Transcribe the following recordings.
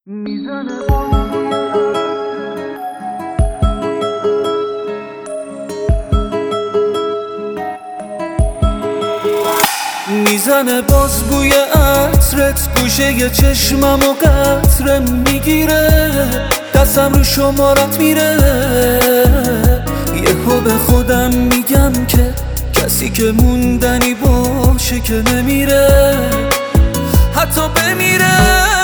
میزنه باز بوی عطرت گوشه چشمم و قطره میگیره، دستم رو شمارت میره. یهو به خودم میگم که کسی که موندنی باشه که نمیره، حتی بمیره.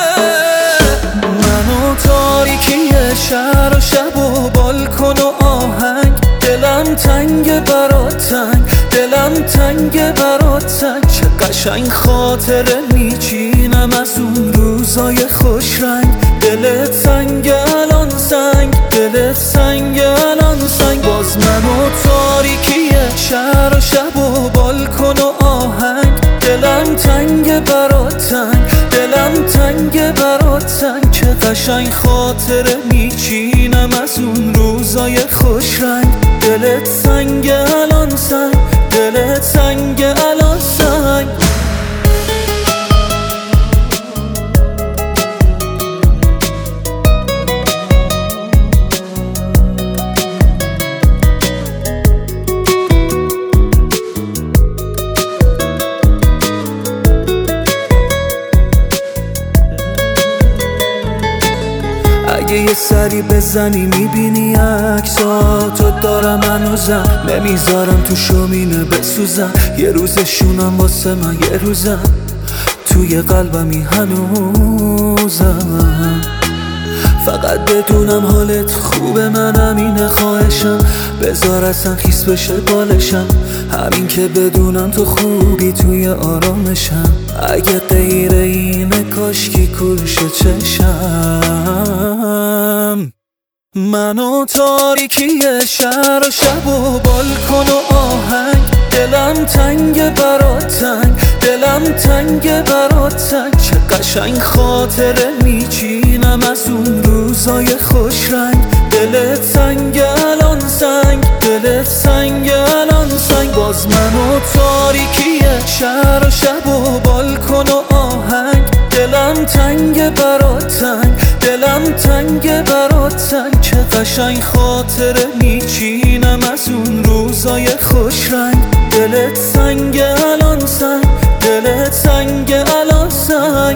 من و تاریکی شهر و شب و بالکن و آهنگ، دلم تنگ برات تنگ، دلم تنگ برات تنگ. چه قشنگ خاطره میچینم از اون روزای خوش رنگ. دلت سنگ الان سنگ، دلت سنگ الان سنگ. باز من و تاریکی شهر و شب و بالکن و آهنگ، دلم تنگ برات تنگ، دلم تنگ برات تنگ. چه قشنگ خاطره میچینم از اون روزای خوش رنگ. دلت سنگ الان سنگ، دلت سنگ الان سنگ. اگه یه سری بزنی میبینی عکساتو دارم هنوزم، نمیذارم تو شومینه بسوزم. یه روزشونم واسه من، یه روزم توی قلبمی هنوزم. فقط بدونم حالت خوبه، من همینه خواهشم. بذار اصلا خیس بشه بالشم، همین که بدونم تو خوبی توی آرامشم. اگه غیر اینه کاشکی کورش چشم. من و تاریکی شهر و شب و بالکن و آهنگ، دلم تنگ برات تنگ، دلم تنگ برات تنگ. چه قشنگ خاطره میچینم از اون روزای خوش رنگ. دلت سنگ الان سنگ، دلت سنگ الان سنگ. باز من و تاریکی شهر و شب و بالکن و آهنگ، دلم تنگ برات تنگ، دلم تنگ برات تنگ. چه قشنگ خاطره میچینم از اون روزای خوش رنگ. دلت سنگ الان سنگ، دلت سنگ الان سنگ.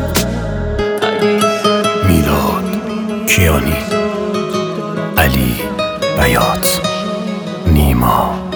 میلاد کیانی، علی بیات، نیما.